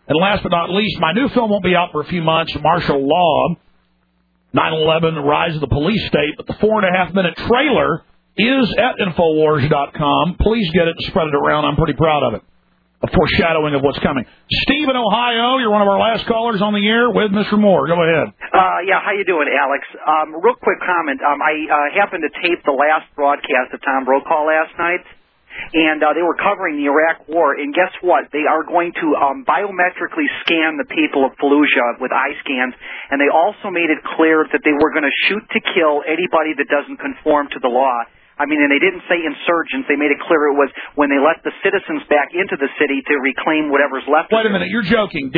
And last but not least, my new film won't be out for a few months, Martial Law, 9/11, The Rise of the Police State. But the 4.5-minute trailer is at Infowars.com. Please get it and spread it around. I'm pretty proud of it. A foreshadowing of what's coming. Steve in Ohio, you're one of our last callers on the air with Mr. Moore. Go ahead. Yeah, how you doing, Alex? Real quick comment. I happened to tape the last broadcast of Tom Brokaw last night, and they were covering the Iraq War, and guess what? They are going to biometrically scan the people of Fallujah with eye scans, and they also made it clear that they were going to shoot to kill anybody that doesn't conform to the law. I mean, and they didn't say insurgents. They made it clear it was when they let the citizens back into the city to reclaim whatever's left. Wait a minute, you're joking.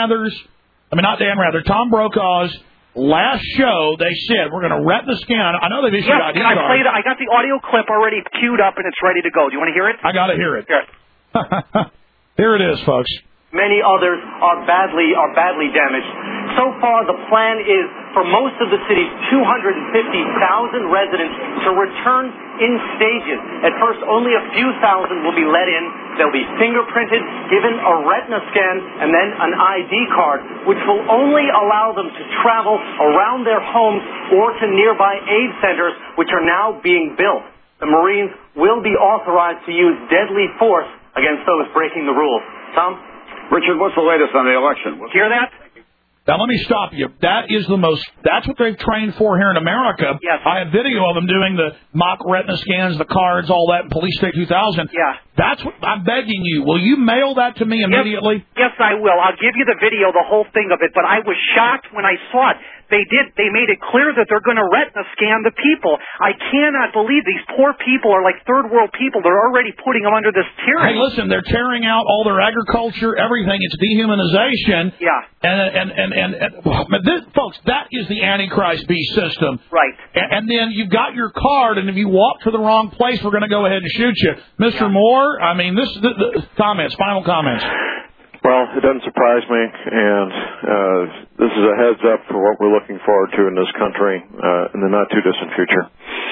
Tom Brokaw's last show, they said, we're going to retina scan. I know they've issued ID cards. I got the audio clip already queued up, and it's ready to go. Do you want to hear it? I got to hear it. Here. Here it is, folks. Many others are badly damaged. So far, the plan is for most of the city's 250,000 residents to return in stages. At first, only a few thousand will be let in. They'll be fingerprinted, given a retina scan, and then an ID card, which will only allow them to travel around their homes or to nearby aid centers, which are now being built. The Marines will be authorized to use deadly force against those breaking the rules. Tom? Richard, what's the latest on the election? Hear that? Now, let me stop you. That's what they've trained for here in America. Yes. I have video of them doing the mock retina scans, the cards, all that in Police State 2000. Yeah. That's what I'm begging you. Will you mail that to me immediately? Yes, I will. I'll give you the video, the whole thing of it, but I was shocked when I saw it. They made it clear that they're going to retina scan the people. I cannot believe these poor people are like third world people. They're already putting them under this tyranny. Hey, listen, they're tearing out all their agriculture, everything. It's dehumanization. Yeah. And folks, that is the Antichrist beast system. Right. And then you've got your card, and if you walk to the wrong place, we're going to go ahead and shoot you. Mr. Moore, I mean, final comments. Well, it doesn't surprise me, and this is a heads up for what we're looking forward to in this country in the not-too-distant future.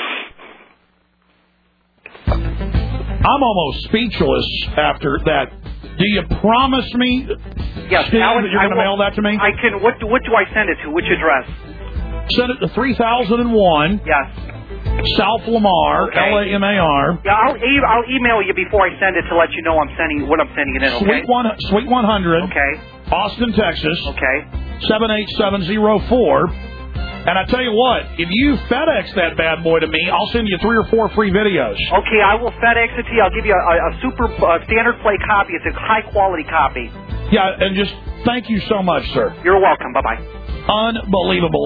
I'm almost speechless after that. Do you promise me, yes, Steve, Alex, that you're going to mail that to me? I can. What do I send it to? Which address? Send it to 3001. Yes. South Lamar, okay. Lamar. Yeah, I'll email you before I send it to let you know what I'm sending it in. Okay. Suite 100. Okay. Austin, Texas. Okay. 78704. And I tell you what, if you FedEx that bad boy to me, I'll send you 3 or 4 free videos. Okay, I will FedEx it to you. I'll give you a super standard play copy. It's a high quality copy. Yeah, and just thank you so much, sir. You're welcome. Bye bye. Unbelievable.